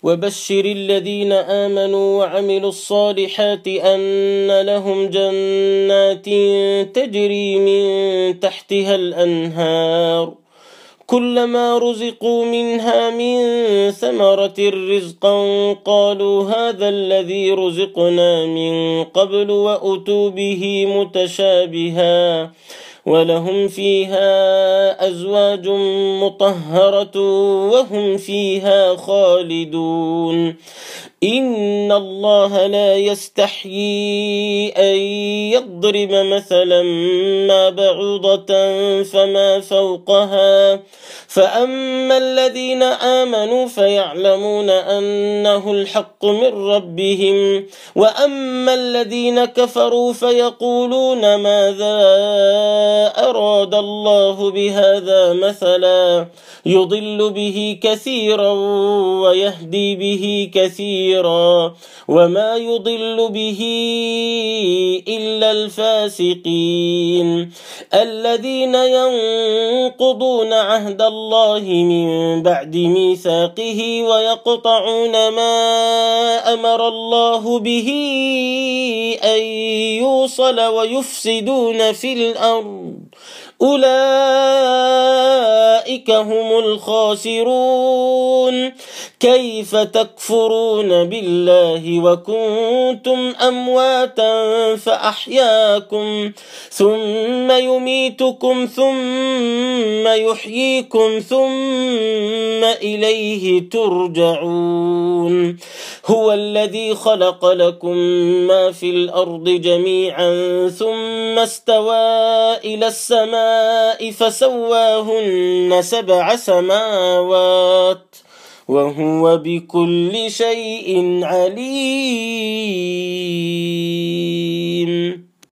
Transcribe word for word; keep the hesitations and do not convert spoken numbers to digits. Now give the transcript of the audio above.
وبشر الذين آمنوا وعملوا الصالحات أن لهم جنات تجري من تحتها الأنهار كلما رزقوا منها من ثمرة رزقا قالوا هذا الذي رزقنا من قبل وأتوا به متشابها ولهم فيها أزواج مطهرة وهم فيها خالدون إن الله لا يستحيي أن يضرب مثلا ما بعوضة فما فوقها فأما الذين آمنوا فيعلمون أنه الحق من ربهم وأما الذين كفروا فيقولون ماذا أراد الله بهذا مثلا يضل به كثيرا ويهدي به كثيرا وما يضل به إلا الفاسقين الذين ينقضون عهد الله من بعد ميثاقه ويقطعون ما أمر الله به أن يوصل ويفسدون في الأرض أولئك هم الخاسرون كيف تكفرون بالله وكنتم أمواتا فأحياكم ثم يميتكم ثم يحييكم ثم إليه ترجعون هو الذي خلق لكم ما في الأرض جميعا ثم استوى إلى السماء فسواهن سبع سماوات وهو بكل شيء عليم.